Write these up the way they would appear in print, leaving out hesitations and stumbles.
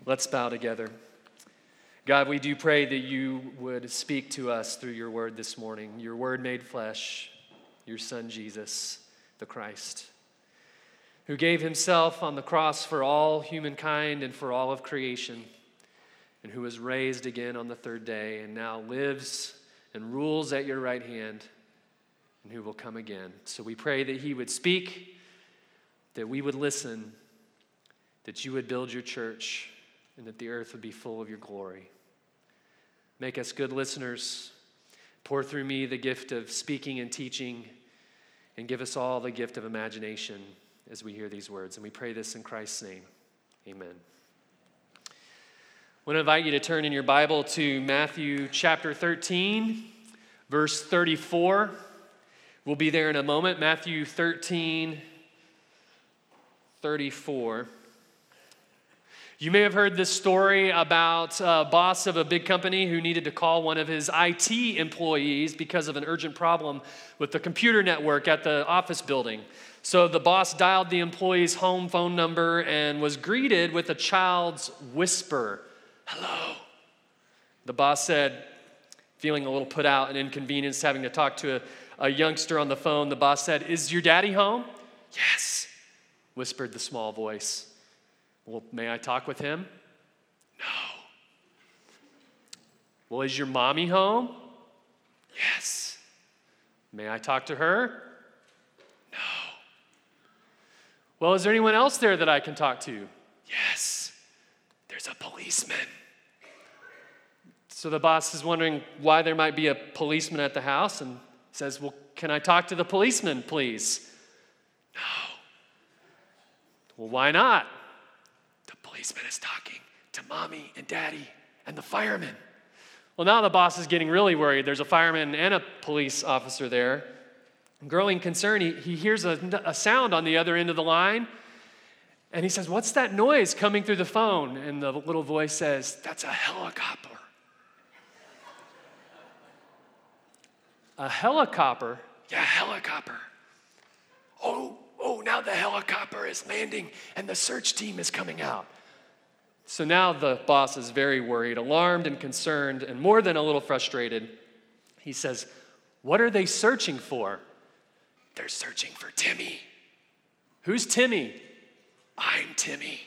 Let's bow together. God, we do pray that you would speak to us through your word this morning, your word made flesh, your son Jesus, the Christ, who gave himself on the cross for all humankind and for all of creation, and who was raised again on the third day and now lives and rules at your right hand, and who will come again. So we pray that he would speak, that we would listen, that you would build your church, and that the earth would be full of your glory. Make us good listeners. Pour through me the gift of speaking and teaching, and give us all the gift of imagination as we hear these words. And we pray this in Christ's name. Amen. I want to invite you to turn in your Bible to Matthew chapter 13, verse 34. We'll be there in a moment. Matthew 13, 34. You may have heard this story about a boss of a big company who needed to call one of his IT employees because of an urgent problem with the computer network at the office building. So the boss dialed the employee's home phone number and was greeted with a child's whisper, "Hello." The boss said, feeling a little put out and inconvenienced having to talk to a youngster on the phone, the boss said, "Is your daddy home?" "Yes," whispered the small voice. "Well, may I talk with him?" "No." "Well, is your mommy home?" "Yes." "May I talk to her?" "No." "Well, is there anyone else there that I can talk to?" "Yes, there's a policeman." So the boss is wondering why there might be a policeman at the house and says, "Well, can I talk to the policeman, please?" "No." "Well, why not?" "The policeman is talking to mommy and daddy and the fireman." Well, now the boss is getting really worried. There's a fireman and a police officer there. Growing concern, he hears a sound on the other end of the line, and he says, "What's that noise coming through the phone?" And the little voice says, "That's a helicopter." "A helicopter?" "Yeah, helicopter." Oh, now the helicopter is landing and the search team is coming out." So now the boss is very worried, alarmed and concerned, and more than a little frustrated. He says, "What are they searching for?" "They're searching for Timmy." "Who's Timmy?" "I'm Timmy."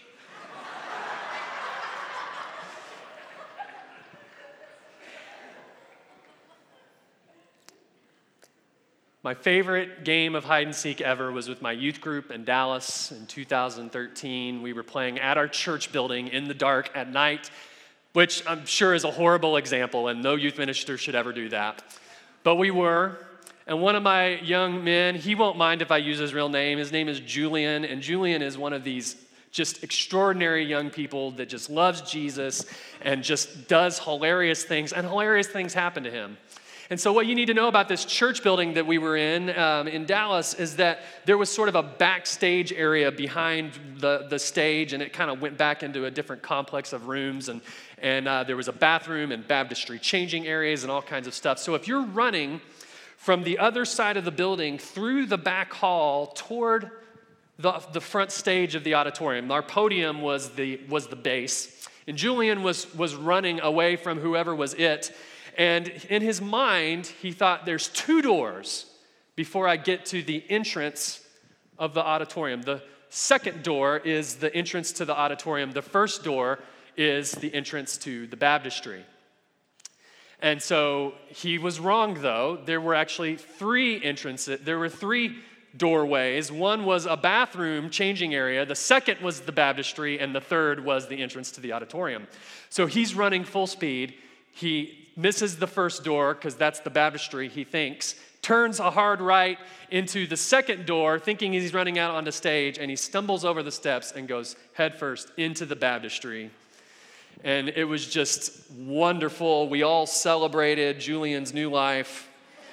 My favorite game of hide and seek ever was with my youth group in Dallas in 2013. We were playing at our church building in the dark at night, which I'm sure is a horrible example, and no youth minister should ever do that. But we were, and one of my young men, he won't mind if I use his real name. His name is Julian, and Julian is one of these just extraordinary young people that just loves Jesus and just does hilarious things, and hilarious things happen to him. And so what you need to know about this church building that we were in Dallas is that there was sort of a backstage area behind the stage, and it kind of went back into a different complex of rooms, and there was a bathroom and baptistry changing areas and all kinds of stuff. So if you're running from the other side of the building through the back hall toward the front stage of the auditorium, our podium was the base, and Julian was running away from whoever was it. And in his mind, he thought, there's two doors before I get to the entrance of the auditorium. The second door is the entrance to the auditorium. The first door is the entrance to the baptistry. And so he was wrong, though. There were actually three entrances. There were three doorways. One was a bathroom changing area. The second was the baptistry. And the third was the entrance to the auditorium. So he's running full speed. He misses the first door because that's the baptistry, he thinks, turns a hard right into the second door thinking he's running out onto stage, and he stumbles over the steps and goes headfirst into the baptistry. And it was just wonderful. We all celebrated Julian's new life.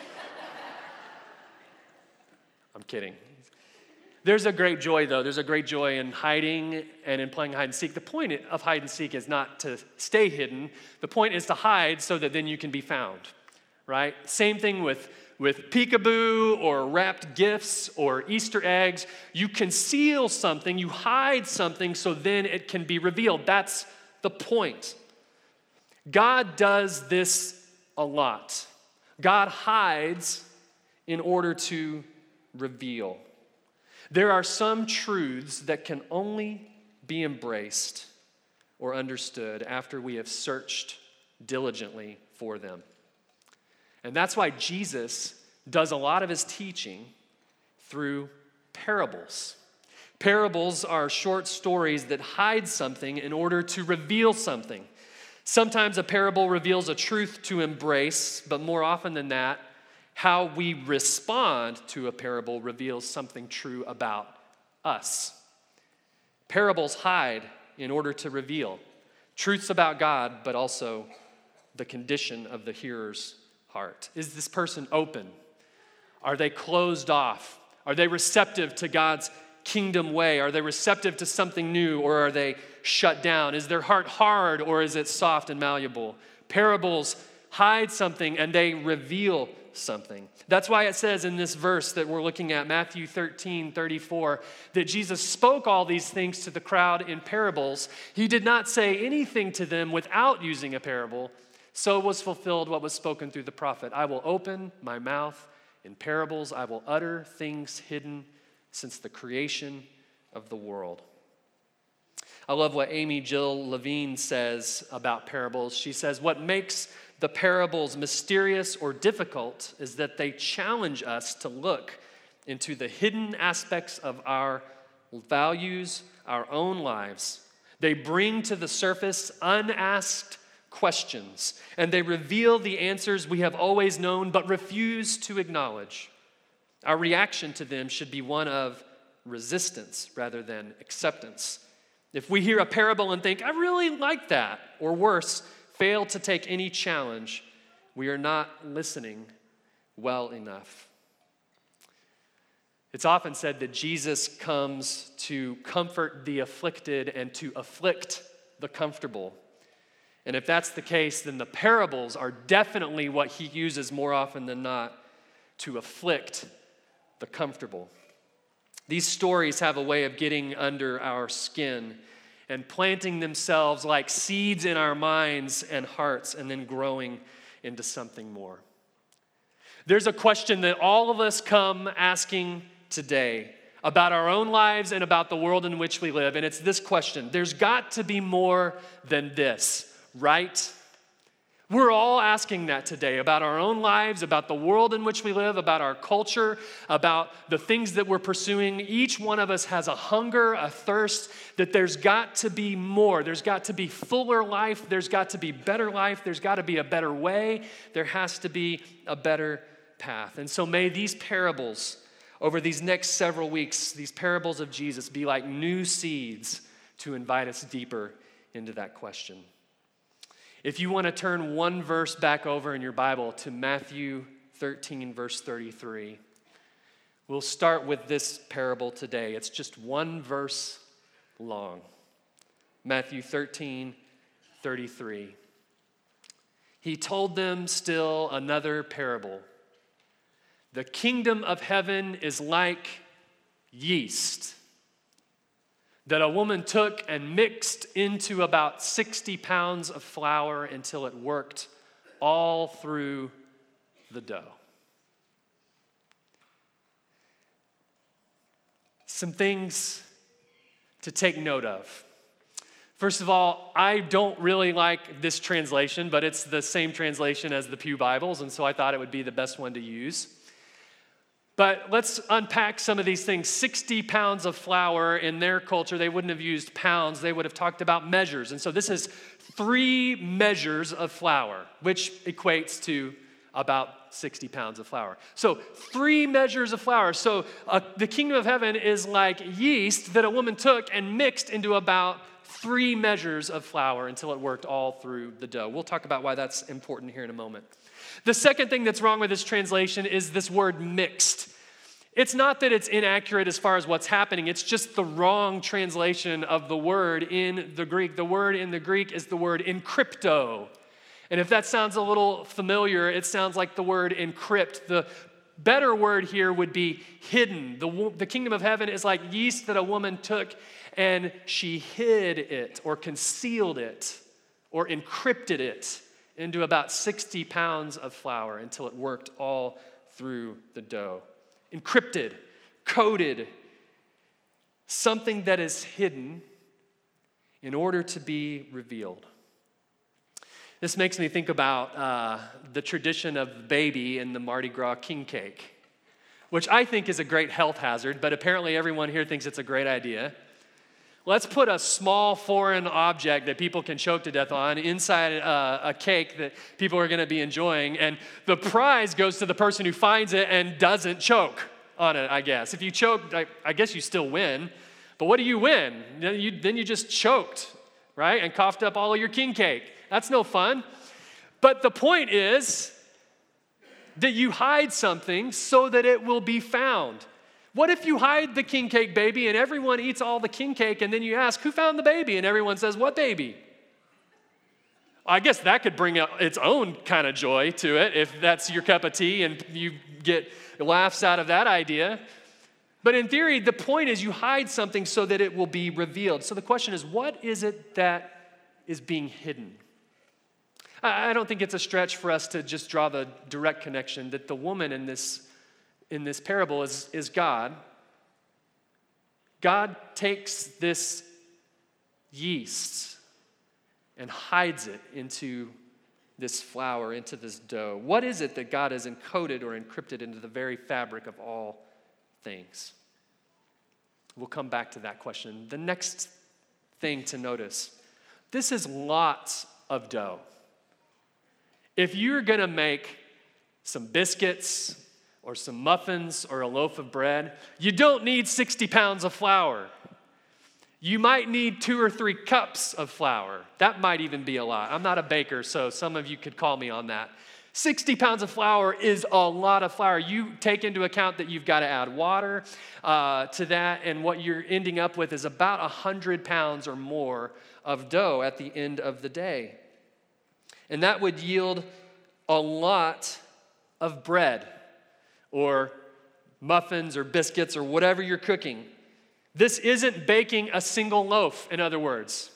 I'm kidding. There's a great joy, though. There's a great joy in hiding and in playing hide and seek. The point of hide and seek is not to stay hidden. The point is to hide so that then you can be found, right? Same thing with peekaboo or wrapped gifts or Easter eggs. You conceal something, you hide something so then it can be revealed. That's the point. God does this a lot. God hides in order to reveal. There are some truths that can only be embraced or understood after we have searched diligently for them. And that's why Jesus does a lot of his teaching through parables. Parables are short stories that hide something in order to reveal something. Sometimes a parable reveals a truth to embrace, but more often than that, how we respond to a parable reveals something true about us. Parables hide in order to reveal truths about God, but also the condition of the hearer's heart. Is this person open? Are they closed off? Are they receptive to God's kingdom way? Are they receptive to something new, or are they shut down? Is their heart hard, or is it soft and malleable? Parables hide something and they reveal something. That's why it says in this verse that we're looking at, Matthew 13:34, that Jesus spoke all these things to the crowd in parables. He did not say anything to them without using a parable. So was fulfilled what was spoken through the prophet. I will open my mouth in parables. I will utter things hidden since the creation of the world. I love what Amy Jill Levine says about parables. She says, what makes the parables mysterious or difficult is that they challenge us to look into the hidden aspects of our values, our own lives. They bring to the surface unasked questions, and they reveal the answers we have always known but refuse to acknowledge. Our reaction to them should be one of resistance rather than acceptance. If we hear a parable and think, I really like that, or worse, fail to take any challenge, we are not listening well enough. It's often said that Jesus comes to comfort the afflicted and to afflict the comfortable. And if that's the case, then the parables are definitely what he uses more often than not to afflict the comfortable. These stories have a way of getting under our skin and planting themselves like seeds in our minds and hearts and then growing into something more. There's a question that all of us come asking today about our own lives and about the world in which we live, and it's this question. There's got to be more than this, right? We're all asking that today about our own lives, about the world in which we live, about our culture, about the things that we're pursuing. Each one of us has a hunger, a thirst, that there's got to be more. There's got to be fuller life. There's got to be better life. There's got to be a better way. There has to be a better path. And so may these parables over these next several weeks, these parables of Jesus, be like new seeds to invite us deeper into that question. If you want to turn one verse back over in your Bible to Matthew 13, verse 33, we'll start with this parable today. It's just one verse long. Matthew 13, 33. He told them still another parable. The kingdom of heaven is like yeast that a woman took and mixed into about 60 pounds of flour until it worked all through the dough. Some things to take note of. First of all, I don't really like this translation, but it's the same translation as the Pew Bibles, and so I thought it would be the best one to use. But let's unpack some of these things. 60 pounds of flour in their culture, they wouldn't have used pounds. They would have talked about measures. And so this is 3 measures of flour, which equates to about 60 pounds of flour. So 3 measures of flour. So the kingdom of heaven is like yeast that a woman took and mixed into about 3 measures of flour until it worked all through the dough. We'll talk about why that's important here in a moment. The second thing that's wrong with this translation is this word mixed. It's not that it's inaccurate as far as what's happening. It's just the wrong translation of the word in the Greek. The word in the Greek is the word encrypto. And if that sounds a little familiar, it sounds like the word encrypt. The better word here would be hidden. The kingdom of heaven is like yeast that a woman took and she hid it or concealed it or encrypted it into about 60 pounds of flour until it worked all through the dough. Encrypted, coded, something that is hidden in order to be revealed. This makes me think about the tradition of the baby in the Mardi Gras king cake, which I think is a great health hazard, but apparently everyone here thinks it's a great idea. Let's put a small foreign object that people can choke to death on inside a cake that people are going to be enjoying, and the prize goes to the person who finds it and doesn't choke on it, I guess. If you choke, I guess you still win, but what do you win? Then you just choked, right, and coughed up all of your king cake. That's no fun. But the point is that you hide something so that it will be found. What if you hide the king cake baby and everyone eats all the king cake, and then you ask, who found the baby? And everyone says, what baby? I guess that could bring its own kind of joy to it if that's your cup of tea and you get laughs out of that idea. But in theory, the point is you hide something so that it will be revealed. So the question is, what is it that is being hidden? I don't think it's a stretch for us to just draw the direct connection that the woman in this parable is God. God takes this yeast and hides it into this flour, into this dough. What is it that God has encoded or encrypted into the very fabric of all things? We'll come back to that question. The next thing to notice, this is lots of dough. If you're going to make some biscuits or some muffins or a loaf of bread, you don't need 60 pounds of flour. You might need 2 or 3 cups of flour. That might even be a lot. I'm not a baker, so some of you could call me on that. 60 pounds of flour is a lot of flour. You take into account that you've got to add water to that, and what you're ending up with is about 100 pounds or more of dough at the end of the day. And that would yield a lot of bread or muffins or biscuits or whatever you're cooking. This isn't baking a single loaf, in other words.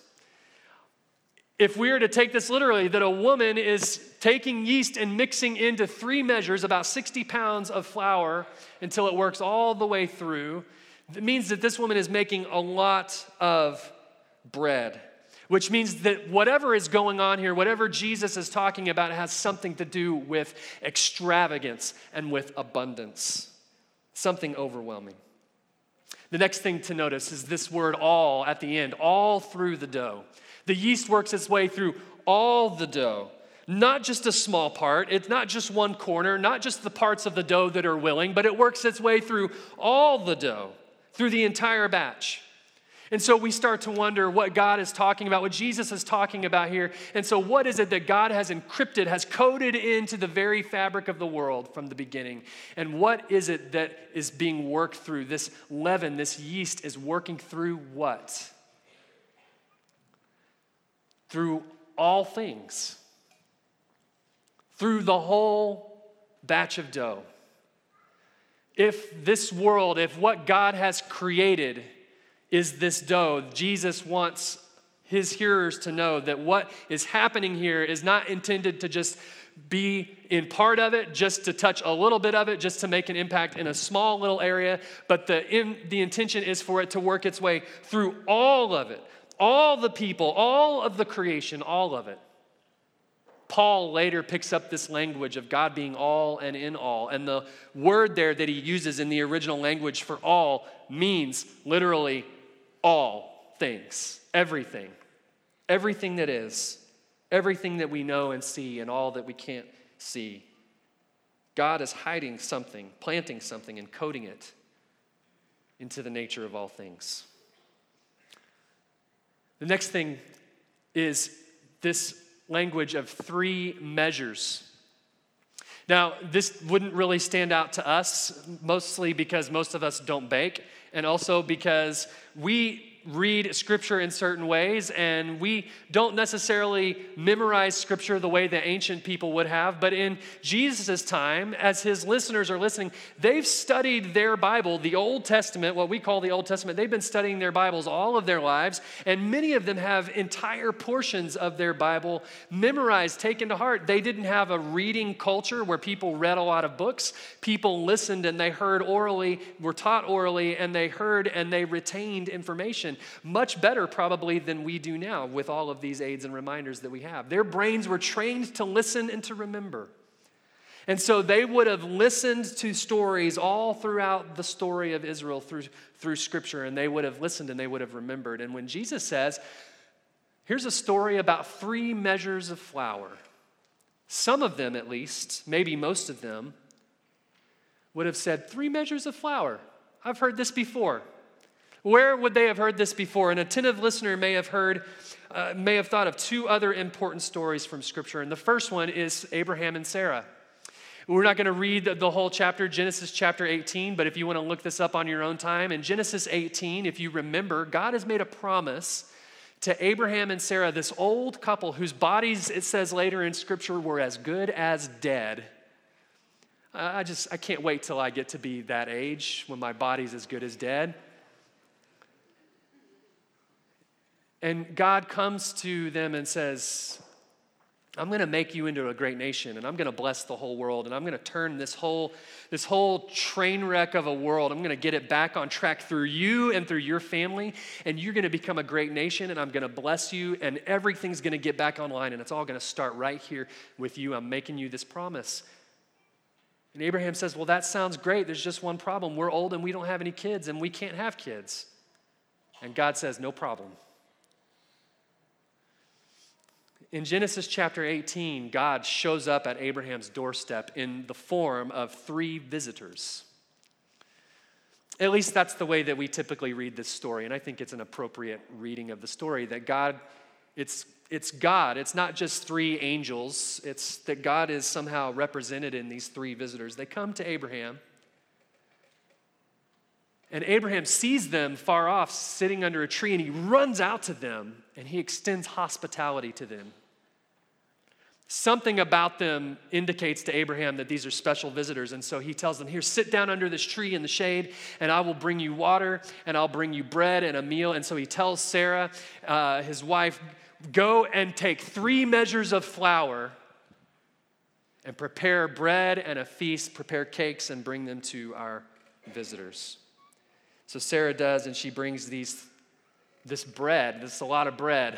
If we were to take this literally, that a woman is taking yeast and mixing into 3 measures, about 60 pounds of flour until it works all the way through, it means that this woman is making a lot of bread. Which means that whatever is going on here, whatever Jesus is talking about, has something to do with extravagance and with abundance. Something overwhelming. The next thing to notice is this word all at the end, all through the dough. The yeast works its way through all the dough, not just a small part. It's not just one corner, not just the parts of the dough that are willing, but it works its way through all the dough, through the entire batch. And so we start to wonder what God is talking about, what Jesus is talking about here. And so what is it that God has encrypted, has coded into the very fabric of the world from the beginning? And what is it that is being worked through? This leaven, this yeast is working through what? Through all things. Through the whole batch of dough. If this world, if what God has created is this dough, Jesus wants his hearers to know that what is happening here is not intended to just be in part of it, just to touch a little bit of it, just to make an impact in a small little area, but the intention is for it to work its way through all of it, all the people, all of the creation, all of it. Paul later picks up this language of God being all and in all, and the word there that he uses in the original language for all means literally all things, everything that is, everything that we know and see, and all that we can't see. God is hiding something, planting something, and coding it into the nature of all things. The next thing is this language of 3 measures. Now, this wouldn't really stand out to us, mostly because most of us don't bake, and also because we read Scripture in certain ways, and we don't necessarily memorize Scripture the way the ancient people would have. But in Jesus' time, as his listeners are listening, they've studied their Bible, the Old Testament, what we call the Old Testament. They've been studying their Bibles all of their lives, and many of them have entire portions of their Bible memorized, taken to heart. They didn't have a reading culture where people read a lot of books. People listened and they heard orally, were taught orally, and they heard and they retained information. Much better probably than we do now with all of these aids and reminders that we have. Their brains were trained to listen and to remember. And so they would have listened to stories all throughout the story of Israel through Scripture, and they would have listened and they would have remembered. And when Jesus says, here's a story about 3 measures of flour, some of them at least, maybe most of them, would have said, 3 measures of flour. I've heard this before. Where would they have heard this before? An attentive listener may have thought of 2 other important stories from Scripture. And the first one is Abraham and Sarah. We're not going to read the whole chapter, Genesis chapter 18, but if you want to look this up on your own time, in Genesis 18, if you remember, God has made a promise to Abraham and Sarah, this old couple whose bodies, it says later in Scripture, were as good as dead. I can't wait till I get to be that age when my body's as good as dead. And God comes to them and says, I'm going to make you into a great nation, and I'm going to bless the whole world, and I'm going to turn this whole train wreck of a world, I'm going to get it back on track through you and through your family, and you're going to become a great nation, and I'm going to bless you, and everything's going to get back online, and it's all going to start right here with you. I'm making you this promise. And Abraham says, well, that sounds great. There's just one problem. We're old, and we don't have any kids, and we can't have kids. And God says, no problem. In Genesis chapter 18, God shows up at Abraham's doorstep in the form of 3 visitors. At least that's the way that we typically read this story, and I think it's an appropriate reading of the story, that God, it's God. It's not just 3 angels. It's that God is somehow represented in these 3 visitors. They come to Abraham, and Abraham sees them far off, sitting under a tree, and he runs out to them, and he extends hospitality to them. Something about them indicates to Abraham that these are special visitors, and so he tells them, here, sit down under this tree in the shade, and I will bring you water, and I'll bring you bread and a meal. And so he tells Sarah, his wife, go and take 3 measures of flour and prepare bread and a feast, prepare cakes, and bring them to our visitors. So Sarah does, and she brings this bread, this is a lot of bread,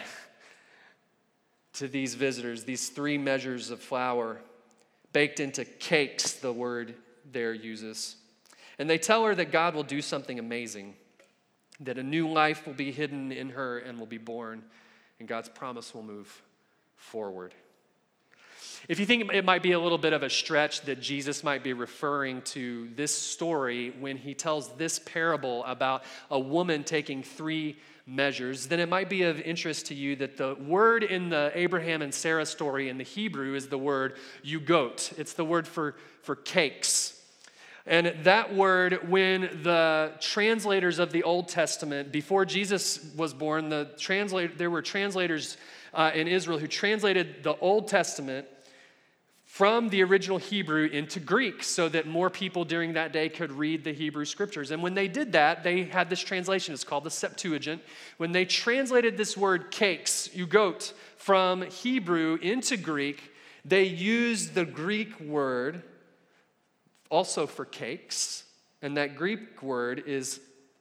to these visitors, these 3 measures of flour, baked into cakes, the word there uses. And they tell her that God will do something amazing, that a new life will be hidden in her and will be born, and God's promise will move forward. If you think it might be a little bit of a stretch that Jesus might be referring to this story when he tells this parable about a woman taking 3 measures, then it might be of interest to you that the word in the Abraham and Sarah story in the Hebrew is the word yugot. It's the word for cakes. And that word, when the translators of the Old Testament, before Jesus was born, there were translators in Israel who translated the Old Testament from the original Hebrew into Greek so that more people during that day could read the Hebrew scriptures. And when they did that, they had this translation. It's called the Septuagint. When they translated this word cakes, yugot, from Hebrew into Greek, they used the Greek word also for cakes, and that Greek word is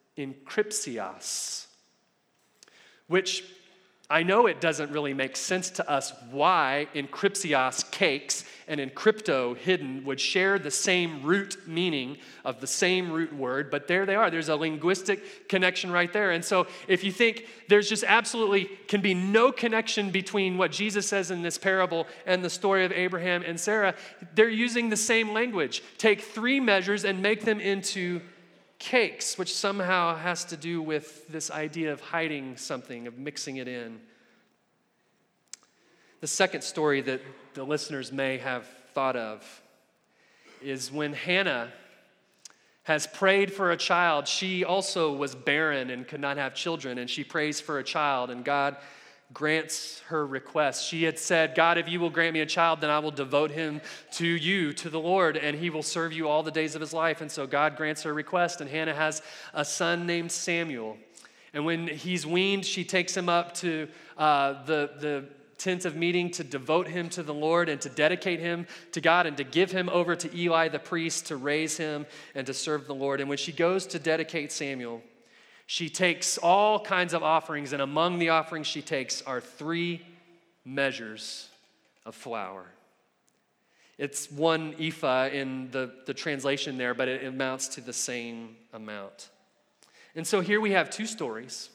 enkrypsias, which I know it doesn't really make sense to us why enkrypsias, cakes, and encrypto, hidden, would share the same root meaning of the same root word, but there they are. There's a linguistic connection right there. And so if you think there's just absolutely can be no connection between what Jesus says in this parable and the story of Abraham and Sarah, they're using the same language. Take 3 measures and make them into cakes, which somehow has to do with this idea of hiding something, of mixing it in. The second story that the listeners may have thought of is when Hannah has prayed for a child. She also was barren and could not have children, and she prays for a child, and God grants her request. She had said, God, if you will grant me a child, then I will devote him to you, to the Lord, and he will serve you all the days of his life. And so God grants her request, and Hannah has a son named Samuel. And when he's weaned, she takes him up to the tent of meeting to devote him to the Lord and to dedicate him to God and to give him over to Eli the priest to raise him and to serve the Lord. And when she goes to dedicate Samuel, she takes all kinds of offerings, and among the offerings she takes are 3 measures of flour. It's 1 ephah in the translation there, but it amounts to the same amount. And so here we have 2 stories,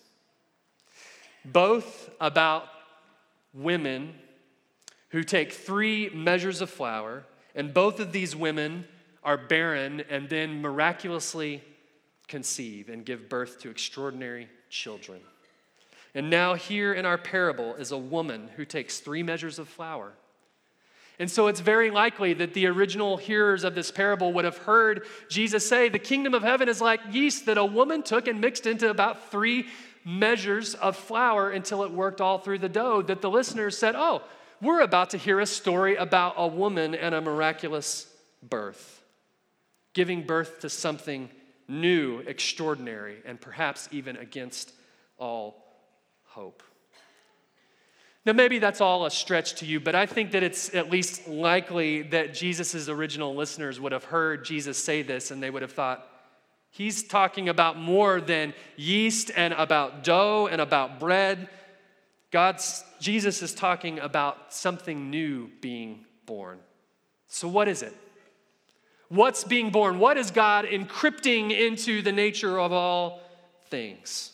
both about women who take 3 measures of flour, and both of these women are barren and then miraculously conceive and give birth to extraordinary children. And now here in our parable is a woman who takes 3 measures of flour. And so it's very likely that the original hearers of this parable would have heard Jesus say, the kingdom of heaven is like yeast that a woman took and mixed into about 3 measures of flour until it worked all through the dough, that the listeners said, oh, we're about to hear a story about a woman and a miraculous birth, giving birth to something new, extraordinary, and perhaps even against all hope. Now, maybe that's all a stretch to you, but I think that it's at least likely that Jesus' original listeners would have heard Jesus say this, and they would have thought, he's talking about more than yeast and about dough and about bread. Jesus is talking about something new being born. So what is it? What's being born? What is God encrypting into the nature of all things?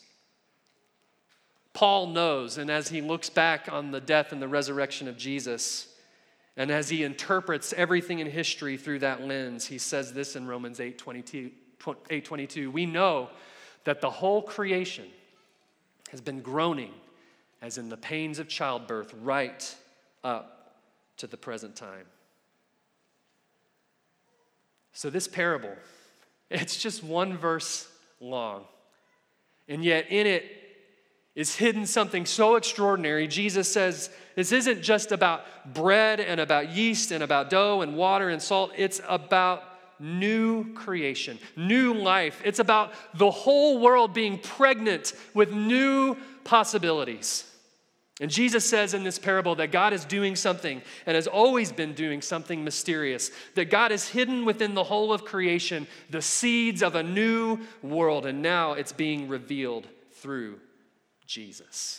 Paul knows, and as he looks back on the death and the resurrection of Jesus, and as he interprets everything in history through that lens, he says this in Romans 8:22. We know that the whole creation has been groaning as in the pains of childbirth right up to the present time. So this parable, it's just 1 verse long. And yet in it is hidden something so extraordinary. Jesus says this isn't just about bread and about yeast and about dough and water and salt. It's about new creation, new life. It's about the whole world being pregnant with new possibilities. And Jesus says in this parable that God is doing something and has always been doing something mysterious, that God has hidden within the whole of creation the seeds of a new world, and now it's being revealed through Jesus.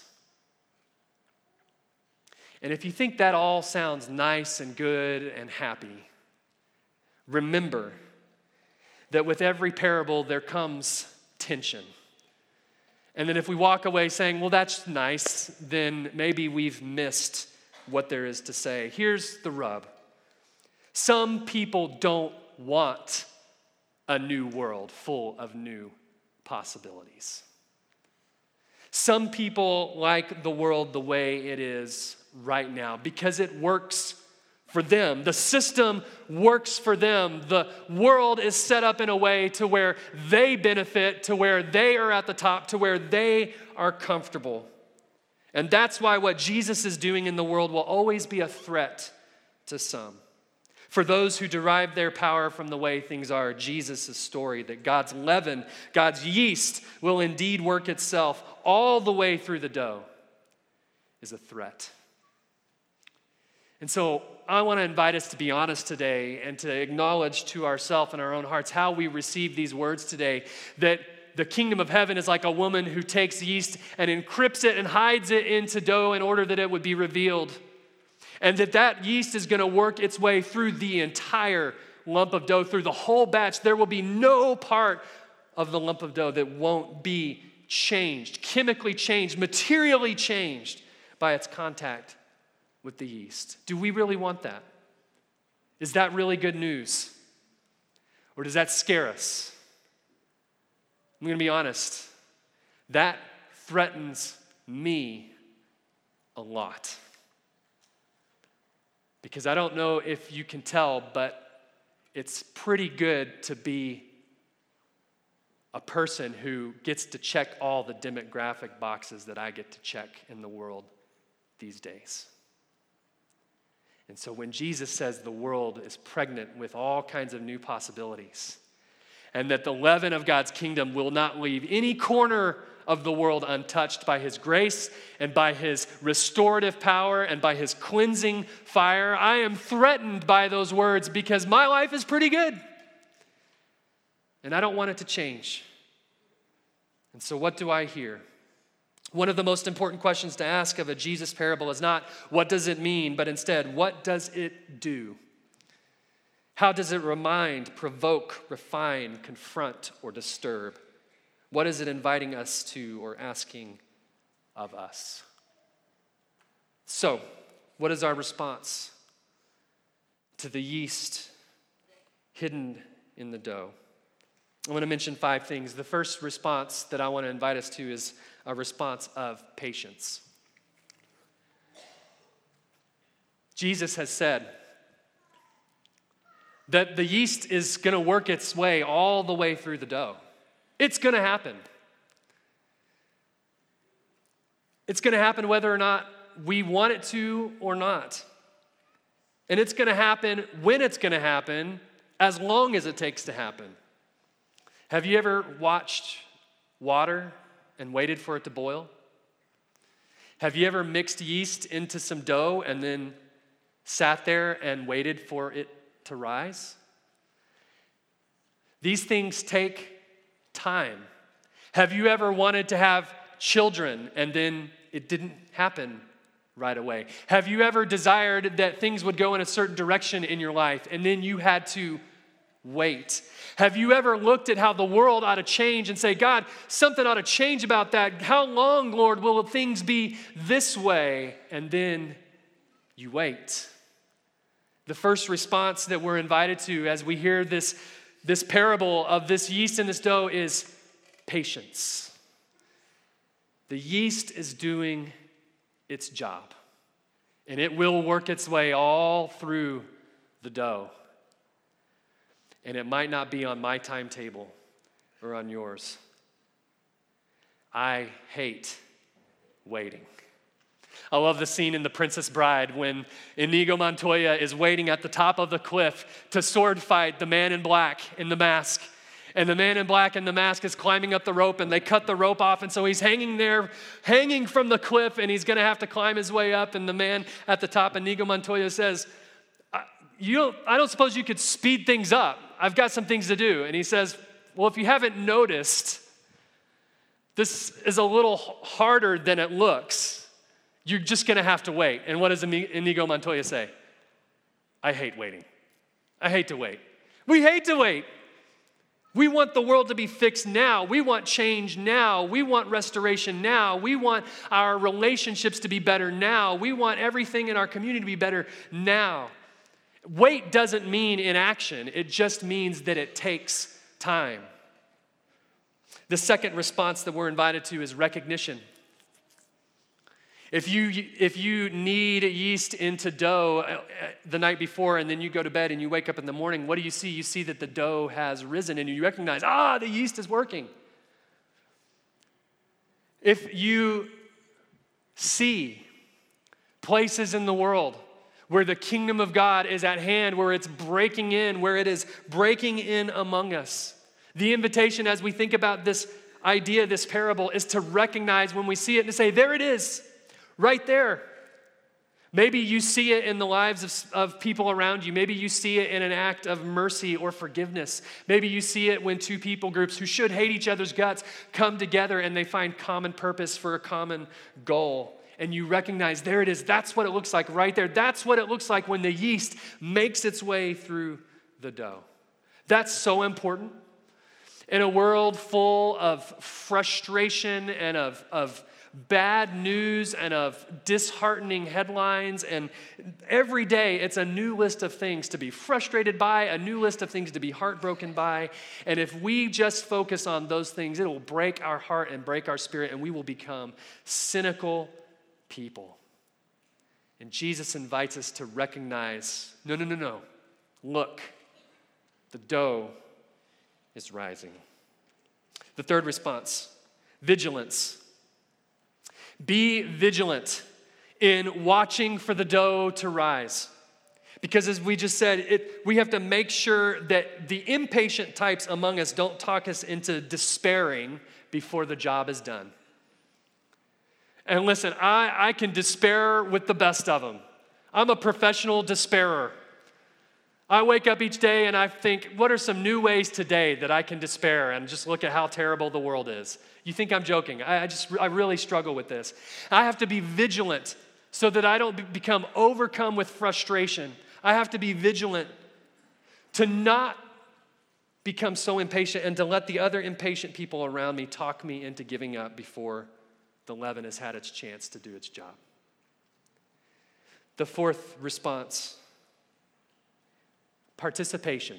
And if you think that all sounds nice and good and happy, remember that with every parable there comes tension. And then if we walk away saying, well, that's nice, then maybe we've missed what there is to say. Here's the rub. Some people don't want a new world full of new possibilities. Some people like the world the way it is right now because it works for them. The system works for them. The world is set up in a way to where they benefit, to where they are at the top, to where they are comfortable. And that's why what Jesus is doing in the world will always be a threat to some. For those who derive their power from the way things are, Jesus' story that God's leaven, God's yeast will indeed work itself all the way through the dough is a threat. And so I want to invite us to be honest today and to acknowledge to ourselves and our own hearts how we receive these words today, that the kingdom of heaven is like a woman who takes yeast and encrypts it and hides it into dough in order that it would be revealed. And that yeast is going to work its way through the entire lump of dough, through the whole batch. There will be no part of the lump of dough that won't be changed, chemically changed, materially changed by its contact with the yeast. Do we really want that? Is that really good news? Or does that scare us? I'm going to be honest. That threatens me a lot. Because I don't know if you can tell, but it's pretty good to be a person who gets to check all the demographic boxes that I get to check in the world these days. And so when Jesus says the world is pregnant with all kinds of new possibilities, and that the leaven of God's kingdom will not leave any corner of the world untouched by his grace and by his restorative power and by his cleansing fire, I am threatened by those words because my life is pretty good. And I don't want it to change. And so what do I hear? One of the most important questions to ask of a Jesus parable is not, what does it mean, but instead, what does it do? How does it remind, provoke, refine, confront, or disturb? What is it inviting us to or asking of us? So, what is our response to the yeast hidden in the dough? I want to mention 5 things. The first response that I want to invite us to is a response of patience. Jesus has said that the yeast is going to work its way all the way through the dough. It's going to happen. It's going to happen whether or not we want it to or not. And it's going to happen when it's going to happen, as long as it takes to happen. Have you ever watched water and waited for it to boil? Have you ever mixed yeast into some dough and then sat there and waited for it to rise? These things take time. Have you ever wanted to have children and then it didn't happen right away? Have you ever desired that things would go in a certain direction in your life and then you had to wait? Have you ever looked at how the world ought to change and say, God, something ought to change about that? How long, Lord, will things be this way? And then you wait. The first response that we're invited to as we hear this parable of this yeast and this dough is patience. The yeast is doing its job, and it will work its way all through the dough. And it might not be on my timetable or on yours. I hate waiting. I love the scene in The Princess Bride when Inigo Montoya is waiting at the top of the cliff to sword fight the man in black in the mask. And the man in black in the mask is climbing up the rope, and they cut the rope off, and so he's hanging there, hanging from the cliff, and he's going to have to climb his way up. And the man at the top, Inigo Montoya, says, I don't suppose you could speed things up. I've got some things to do. And he says, well, if you haven't noticed, this is a little harder than it looks. You're just going to have to wait. And what does Inigo Montoya say? I hate waiting. I hate to wait. We hate to wait. We want the world to be fixed now. We want change now. We want restoration now. We want our relationships to be better now. We want everything in our community to be better now. Wait doesn't mean inaction. It just means that it takes time. The second response that we're invited to is recognition. If you knead yeast into dough the night before and then you go to bed and you wake up in the morning, what do you see? You see that the dough has risen and you recognize, the yeast is working. If you see places in the world where the kingdom of God is at hand, where it's breaking in, where it is breaking in among us. The invitation as we think about this idea, this parable, is to recognize when we see it and to say, there it is, right there. Maybe you see it in the lives of people around you. Maybe you see it in an act of mercy or forgiveness. Maybe you see it when two people groups who should hate each other's guts come together and they find common purpose for a common goal. And you recognize, there it is. That's what it looks like right there. That's what it looks like when the yeast makes its way through the dough. That's so important. In a world full of frustration and of bad news and of disheartening headlines, and every day it's a new list of things to be frustrated by, a new list of things to be heartbroken by. And if we just focus on those things, it will break our heart and break our spirit, and we will become cynical people. And Jesus invites us to recognize, no. Look, the dough is rising. The third response, vigilance. Be vigilant in watching for the dough to rise. Because as we just said, we have to make sure that the impatient types among us don't talk us into despairing before the job is done. And listen, I can despair with the best of them. I'm a professional despairer. I wake up each day and I think, what are some new ways today that I can despair and just look at how terrible the world is? You think I'm joking. I really struggle with this. I have to be vigilant so that I don't become overcome with frustration. I have to be vigilant to not become so impatient and to let the other impatient people around me talk me into giving up before the leaven has had its chance to do its job. The fourth response, participation.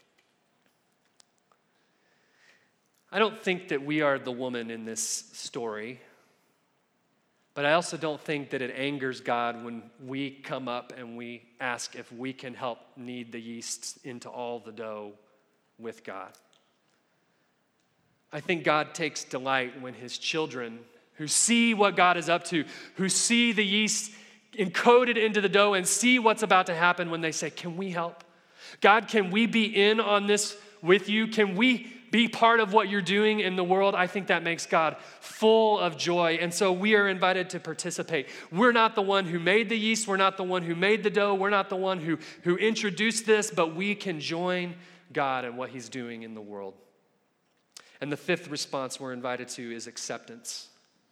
I don't think that we are the woman in this story, but I also don't think that it angers God when we come up and we ask if we can help knead the yeast into all the dough with God. I think God takes delight when his children who see what God is up to, who see the yeast encoded into the dough and see what's about to happen when they say, can we help? God, can we be in on this with you? Can we be part of what you're doing in the world? I think that makes God full of joy. And so we are invited to participate. We're not the one who made the yeast. We're not the one who made the dough. We're not the one who introduced this, but we can join God in what he's doing in the world. And the fifth response we're invited to is acceptance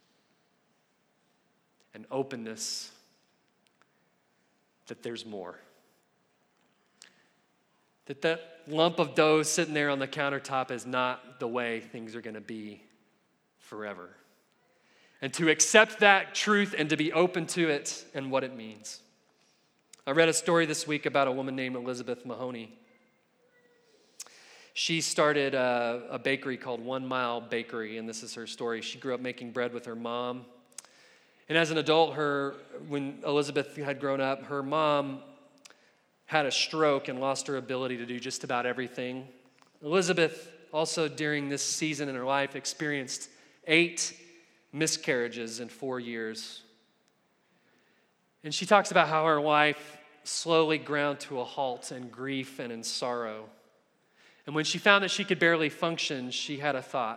and openness that there's more. That lump of dough sitting there on the countertop is not the way things are going to be forever. And to accept that truth and to be open to it and what it means. I read a story this week about a woman named Elizabeth Mahoney. She started a bakery called 1 Mile Bakery, and this is her story. She grew up making bread with her mom. And as an adult, when Elizabeth had grown up, her mom had a stroke and lost her ability to do just about everything. Elizabeth also during this season in her life experienced 8 miscarriages in 4 years. And she talks about how her life slowly ground to a halt in grief and in sorrow. And when she found that she could barely function, she had a thought.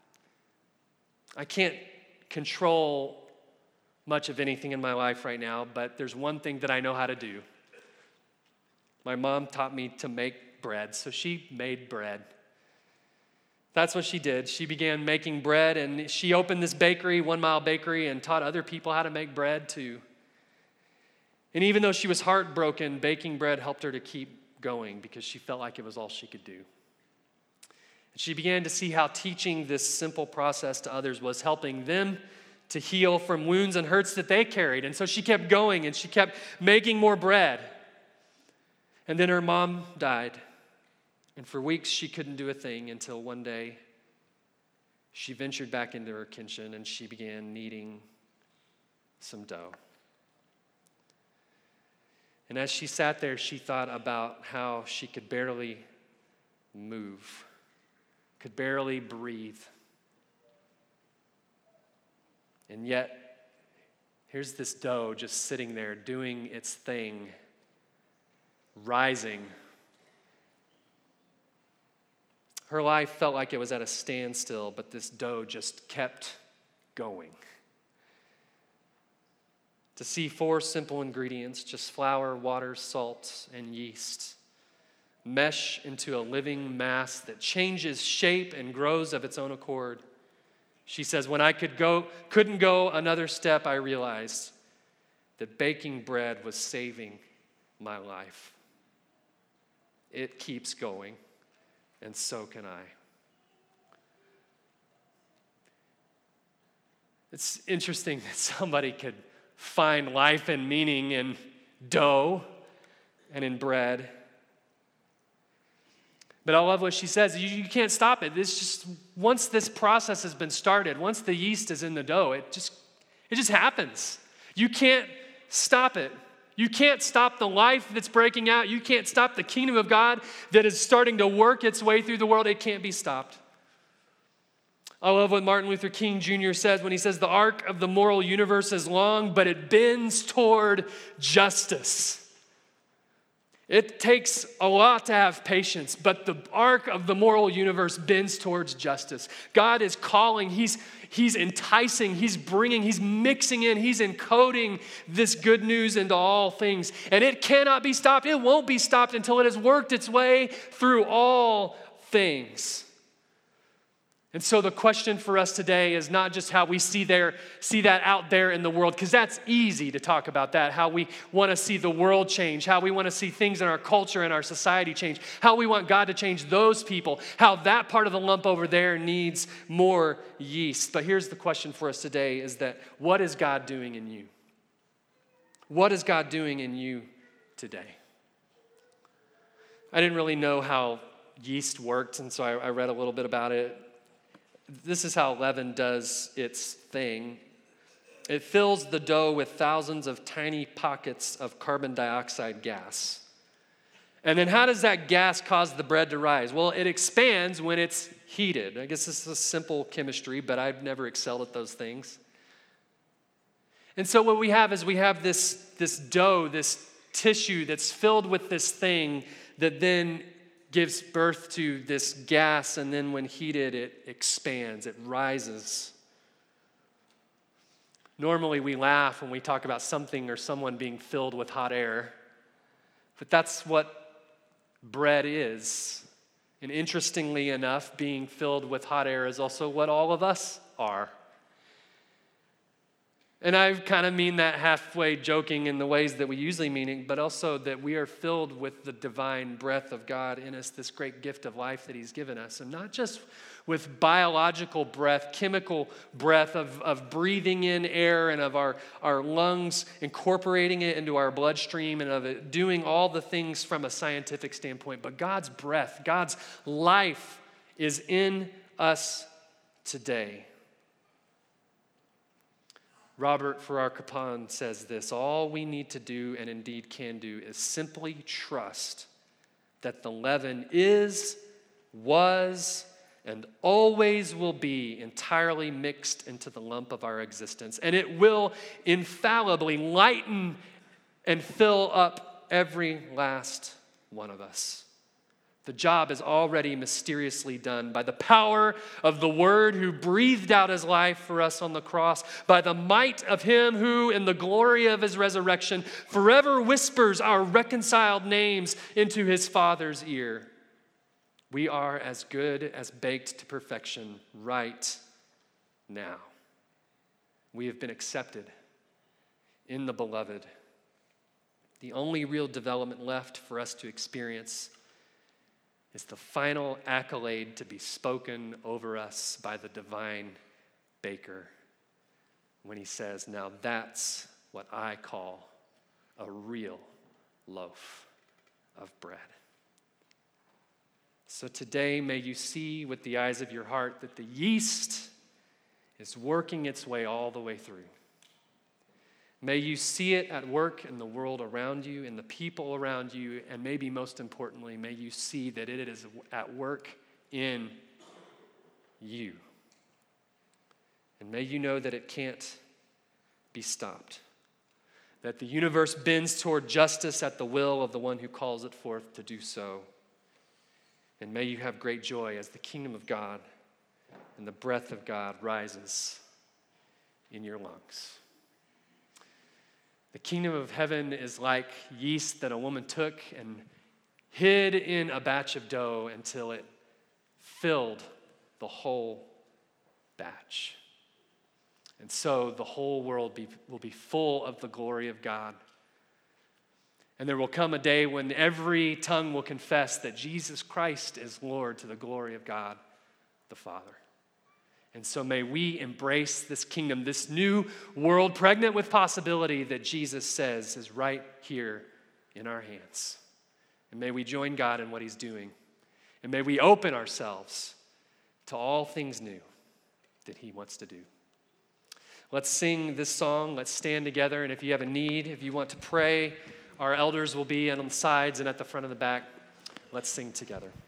I can't control much of anything in my life right now, but there's one thing that I know how to do. My mom taught me to make bread, so she made bread. That's what she did. She began making bread, and she opened this bakery, 1 Mile Bakery, and taught other people how to make bread too. And even though she was heartbroken, baking bread helped her to keep going because she felt like it was all she could do. And she began to see how teaching this simple process to others was helping them to heal from wounds and hurts that they carried. And so she kept going and she kept making more bread. And then her mom died. And for weeks she couldn't do a thing until one day she ventured back into her kitchen and she began kneading some dough. And as she sat there, she thought about how she could barely move, could barely breathe. And yet, here's this dough just sitting there doing its thing, rising. Her life felt like it was at a standstill, but this dough just kept going. To see 4 simple ingredients, just flour, water, salt, and yeast, mesh into a living mass that changes shape and grows of its own accord. She says, when I couldn't go another step, I realized that baking bread was saving my life. It keeps going, and so can I. It's interesting that somebody could find life and meaning in dough and in bread. But I love what she says. You can't stop it. It's just once this process has been started, once the yeast is in the dough, it just happens. You can't stop it. You can't stop the life that's breaking out. You can't stop the kingdom of God that is starting to work its way through the world. It can't be stopped. I love what Martin Luther King Jr. says when he says, the arc of the moral universe is long, but it bends toward justice. It takes a lot to have patience, but the arc of the moral universe bends towards justice. God is calling, He's enticing, He's bringing, He's mixing in, He's encoding this good news into all things. And it cannot be stopped. It won't be stopped until it has worked its way through all things. And so the question for us today is not just how we see that out there in the world, because that's easy to talk about that, how we want to see the world change, how we want to see things in our culture and our society change, how we want God to change those people, how that part of the lump over there needs more yeast. But here's the question for us today is that what is God doing in you? What is God doing in you today? I didn't really know how yeast worked, and so I read a little bit about it. This is how leaven does its thing. It fills the dough with thousands of tiny pockets of carbon dioxide gas. And then how does that gas cause the bread to rise? Well, it expands when it's heated. I guess this is a simple chemistry, but I've never excelled at those things. And so what we have is this dough, this tissue that's filled with this thing that then gives birth to this gas, and then when heated, it expands, it rises. Normally, we laugh when we talk about something or someone being filled with hot air, but that's what bread is. And interestingly enough, being filled with hot air is also what all of us are. And I kind of mean that halfway joking in the ways that we usually mean it, but also that we are filled with the divine breath of God in us, this great gift of life that He's given us. And not just with biological breath, chemical breath of breathing in air and of our lungs, incorporating it into our bloodstream and of it doing all the things from a scientific standpoint. But God's breath, God's life is in us today. Robert Farrar Capon says this: all we need to do, and indeed can do, is simply trust that the leaven is, was, and always will be entirely mixed into the lump of our existence. And it will infallibly lighten and fill up every last one of us. The job is already mysteriously done by the power of the Word who breathed out His life for us on the cross, by the might of Him who, in the glory of His resurrection, forever whispers our reconciled names into His Father's ear. We are as good as baked to perfection right now. We have been accepted in the Beloved. The only real development left for us to experience is the final accolade to be spoken over us by the divine baker when He says, now that's what I call a real loaf of bread. So today, may you see with the eyes of your heart that the yeast is working its way all the way through. May you see it at work in the world around you, in the people around you, and maybe most importantly, may you see that it is at work in you. And may you know that it can't be stopped, that the universe bends toward justice at the will of the one who calls it forth to do so. And may you have great joy as the kingdom of God and the breath of God rises in your lungs. The kingdom of heaven is like yeast that a woman took and hid in a batch of dough until it filled the whole batch. And so the whole world will be full of the glory of God. And there will come a day when every tongue will confess that Jesus Christ is Lord to the glory of God the Father. And so may we embrace this kingdom, this new world pregnant with possibility that Jesus says is right here in our hands. And may we join God in what He's doing. And may we open ourselves to all things new that He wants to do. Let's sing this song. Let's stand together. And if you have a need, if you want to pray, our elders will be on the sides and at the front of the back. Let's sing together.